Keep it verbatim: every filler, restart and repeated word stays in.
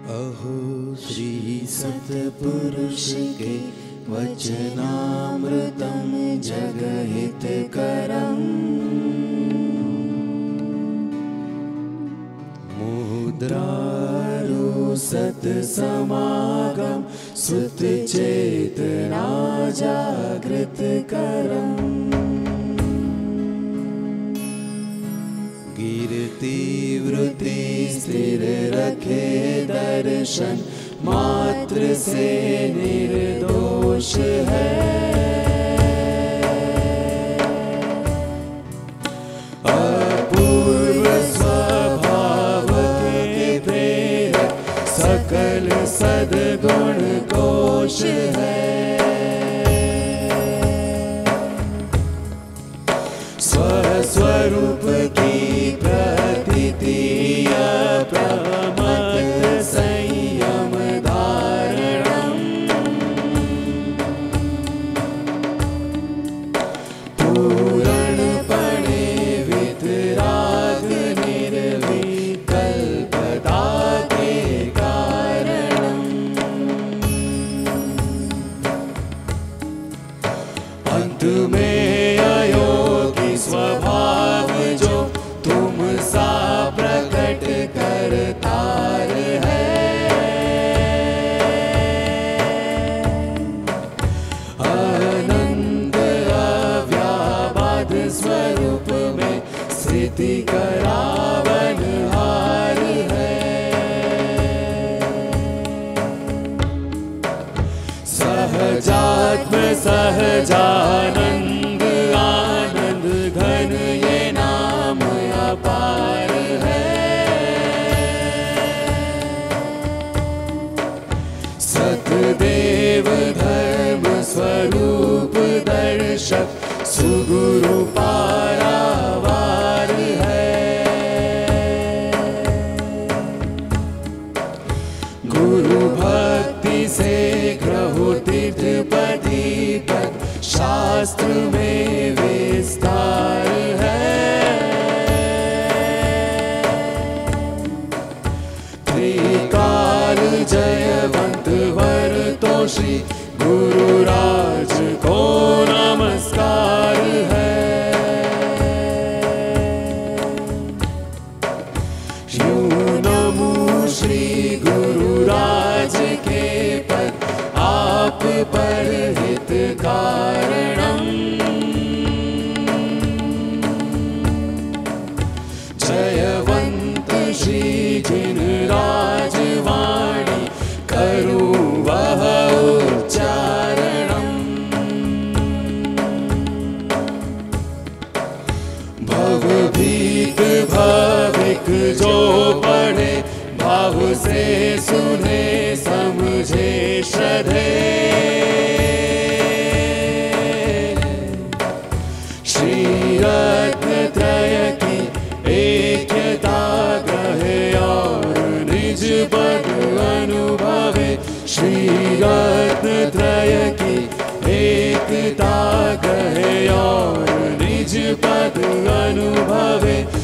अहो श्री सतपुरुष के वचनामृतम जगहितकरम् मुद्रारो सत्समागम सुतचेतना जागृतकरम् कीर्ति वृत्ति स्थिर रखे दर्शन मात्र से निर्दोष है। अपूर्व स्वभाव के प्रेरक सकल सद्गुण कोश है। स्वस्वरूप की प्रतीति अप्रमत्त संयम धारणम् पूर्णपणे वितराग निर्विकल्पता के कारणम् अंत में अयोगी स्वभाव जो तुम सा प्रकट करतार है। अनंत अव्याबाद स्वरूप में स्थिति करावनहार है। सहजात्म सहजानंद आनंद घन ये नाम अपार है। सतदेव धर्म स्वरूप दर्शक सुगुरु पारावार है। गुरु भक्ति से ग्रहो तीर्थपति पद शास्त्र में विस्तार है। त्रिकाल जयवंत वर तो श्री गुरुराज को नमस्कार है। यूं नमो श्री गुरुराज के पद आप पर हित कारणम् जयवंत श्री जिन राजवाणी करूं वह उच्चारणम् भवभीत भाविक जो पढ़े भाव से सुने समझे श्रद्धे श्री रत्न त्रय की एकता ग्रहे और निज पद अनुभवे। श्री रत्न त्रय की एकता ग्रहे और निज पद अनुभवे।